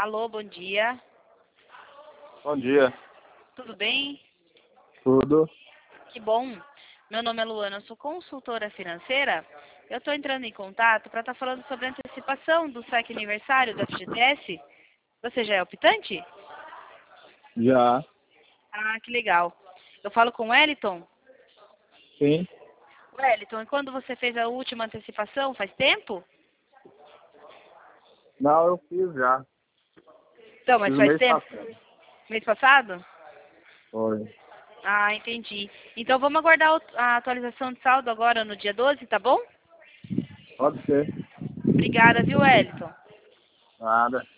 Alô, bom dia. Bom dia. Tudo bem? Tudo? Que bom. Meu nome é Luana, eu sou consultora financeira. Eu estou entrando em contato para estar falando sobre a antecipação do saque aniversário da FGTS. Você já é optante? Já. Ah, que legal. Eu falo com o Wellington. Sim. Wellington, e quando você fez a última antecipação? Faz tempo? Não, eu fiz já. Então, Fiz mas no faz mês tempo? passado. Mês passado? Foi. Ah, entendi. Então vamos aguardar a atualização de saldo agora no dia 12, tá bom? Pode ser. Obrigada, viu, Wellington? Nada.